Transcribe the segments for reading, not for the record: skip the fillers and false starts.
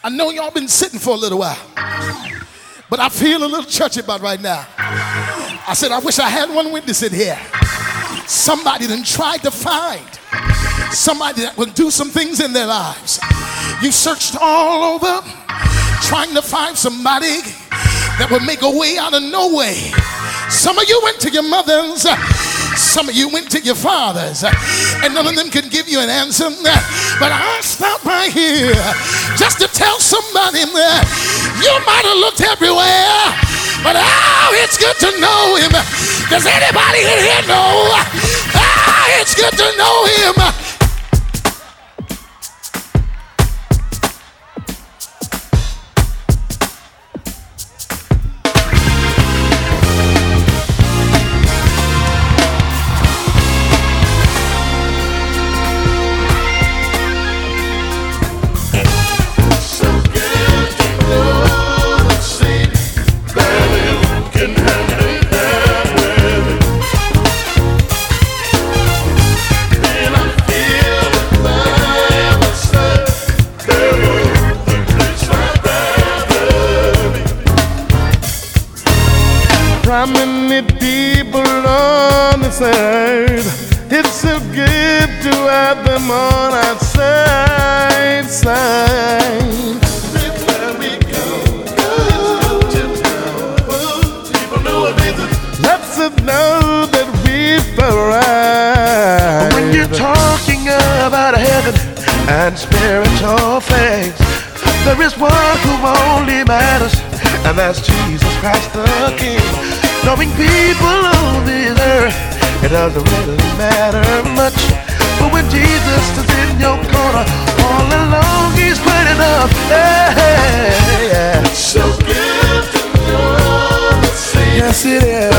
know y'all been sitting for a little while, but I feel a little churchy about right now. I said, I wish I had one witness in here. Somebody that tried to find somebody that would do some things in their lives. You searched all over trying to find somebody that would make a way out of no way. Some of you went to your mothers, some of you went to your fathers, and none of them could give you an answer. But I stopped by here just to tell somebody that you might have looked everywhere, but it's good to know him. Does anybody in here know? It's good to know him. How many people on this earth? It's so good to have them on our side. Everywhere we go to know. People know it. Let's know that we've arrived. When you're talking about heaven and spiritual things, there is one who only matters, and that's Jesus Christ the King. Knowing people on this earth, it doesn't really matter much. But when Jesus is in your corner, all along he's great enough. Hey, yeah. So good to know the same. Yes, it is.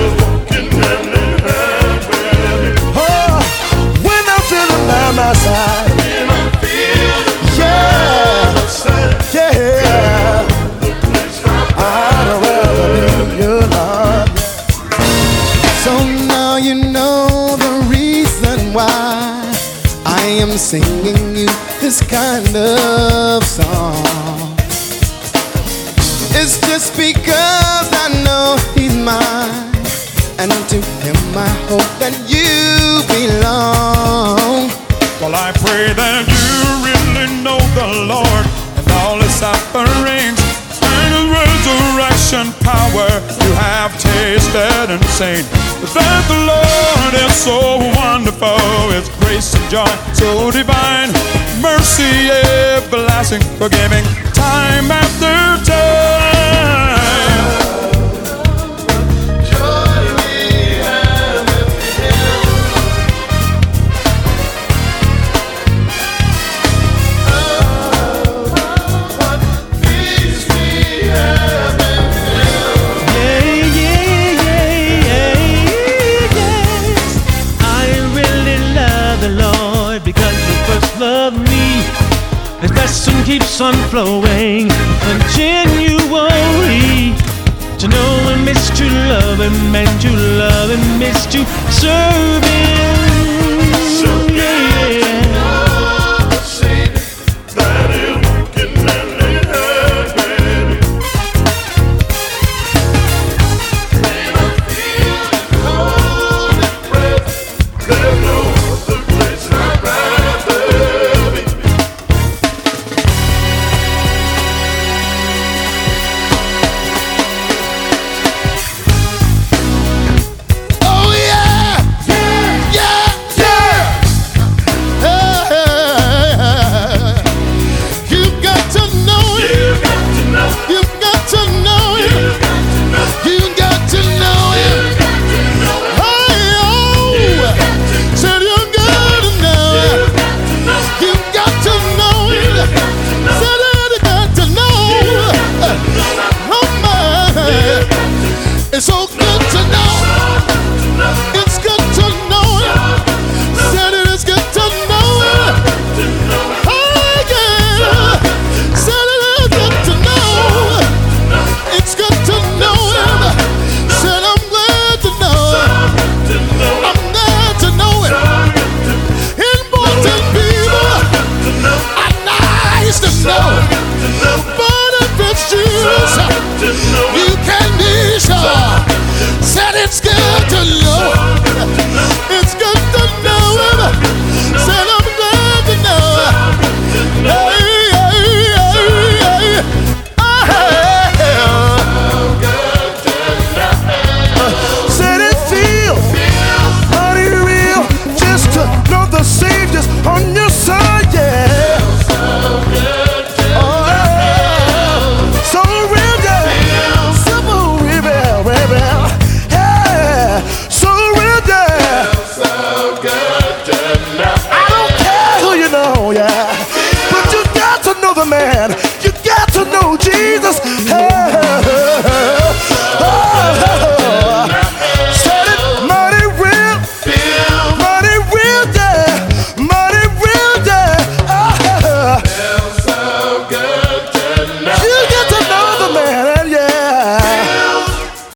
Oh, when I'm feeling by my side, when I feel yeah, yeah. I'd rather be your love. So now you know the reason why I am singing you this kind of song. It's just because I know he's mine, and to him I hope that you belong. Well, I pray that you really know the Lord and all his sufferings and his resurrection power. You have tasted and seen that the Lord is so wonderful. His grace and joy so divine, mercy everlasting, forgiving time after time. Love me, and passion keeps on flowing continually. To know and miss to love him, and to love and miss to serve him.